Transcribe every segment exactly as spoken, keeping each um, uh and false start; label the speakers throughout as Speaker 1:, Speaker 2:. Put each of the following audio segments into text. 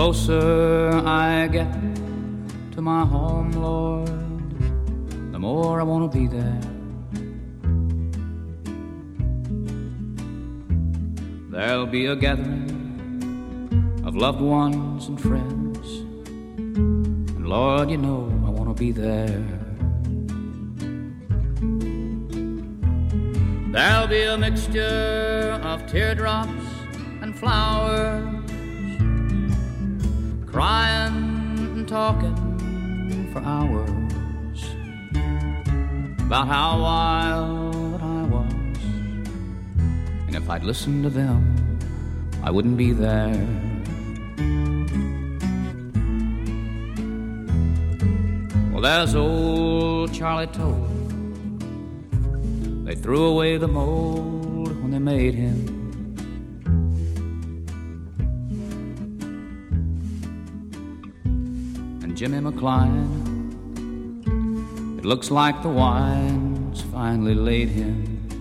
Speaker 1: closer I get to my home, Lord, the more I want to be there. There'll be a gathering of loved ones and friends, and Lord, you know I want to be there. There'll be a mixture of teardrops and flowers, crying and talking for hours about how wild I was, and if I'd listened to them, I wouldn't be there. Well, there's old Charlie Toad. They threw away the mold when they made him. And Jimmy McCline, it looks like the wine's finally laid him.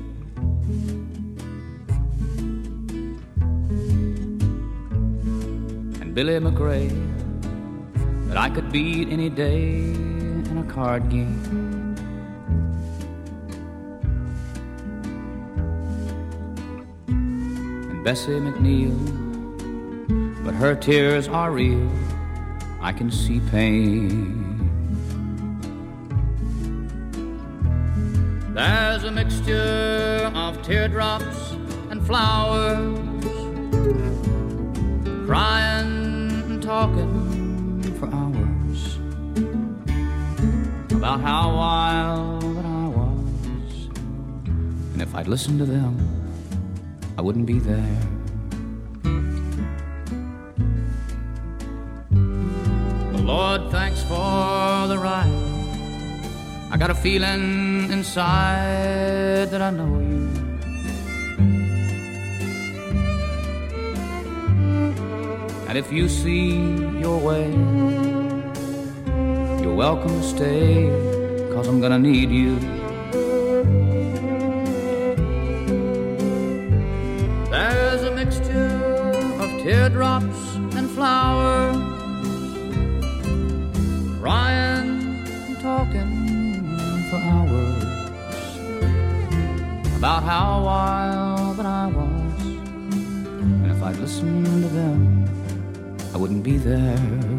Speaker 1: And Billy McRae, that I could beat any day in a card game. Bessie McNeil, but her tears are real, I can see pain. There's a mixture of teardrops and flowers, crying and talking for hours about how wild that I was, and if I'd listened to them, I wouldn't be there. Well, Lord, thanks for the ride. I got a feeling inside that I know you. And if you see your way, you're welcome to stay, 'cause I'm gonna need you. There's a mixture of teardrops and flowers, crying and talking for hours about how wild that I was, and if I'd listened to them, I wouldn't be there.